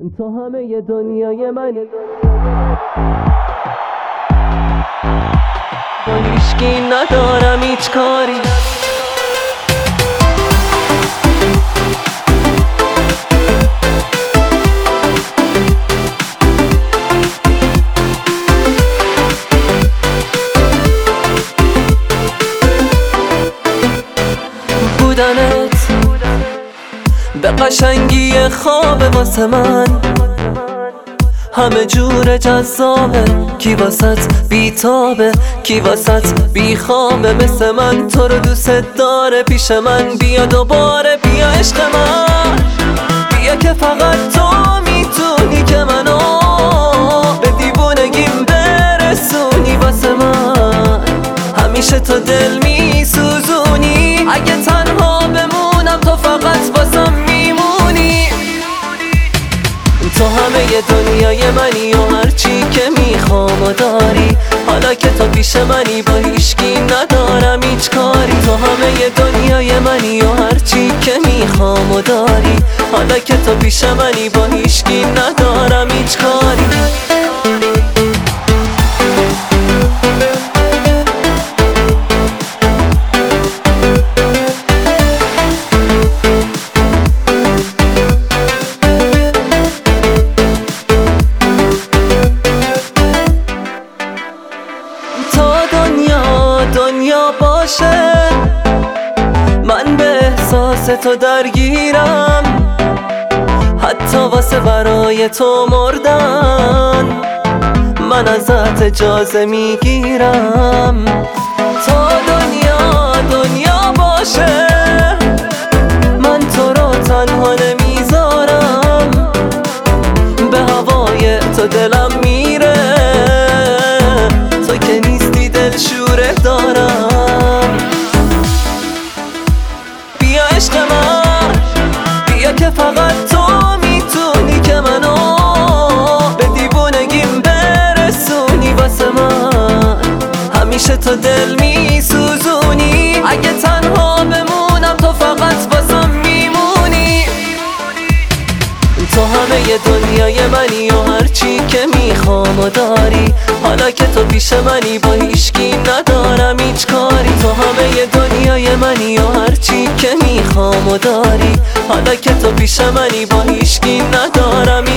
تو همه دنیای منی، با هیچکی ندارم هیچ کاری. بودنت به قشنگی خواب واسه من همه جور جذابه، کی واسط بیتابه، کی واسط بیخوابه. مثل من تو رو دوست داره، پیش من بیا دوباره، بیا عشق من، بیا که فقط تو میتونی که منو به دیوونگیم برسونی. واسه من همیشه تو دل میسوزونی، اگه تنها بمونم تو فقط واسم میمونی. تو همه دنیای منی و هرچی که میخوام و داری، حالا که تو پیش منی با هیچکی ندارم هیچ کاری. تو همه دنیای منی و هرچی که میخوام و داری، حالا که تو پیش منی با هیچکی ندارم هیچ کاری. دنیا باشه من به احساس تو درگیرم، حتی واسه برای تو مردن من ازت اجازه میگیرم. تا دنیا باشه من تو رو تنها نمیذارم، به هوای تو دلم میره، تو که نیستی دلشوره دارم. بیا عشق من، بیا که فقط تو میتونی که منو به دیوونگیم برسونی. واسه من همیشه تو دل میسوزونی، اگه تنها بمونم تو فقط واسم میمونی. تو همه دنیای منی و هرچی که میخوام و داری، حالا که تو پیش منی با هیچکی ندارم هیچ کاری. تو همه دنیای منی و هرچی که میخوام و داری، حالا که تو پیش منی با هیچکی ندارم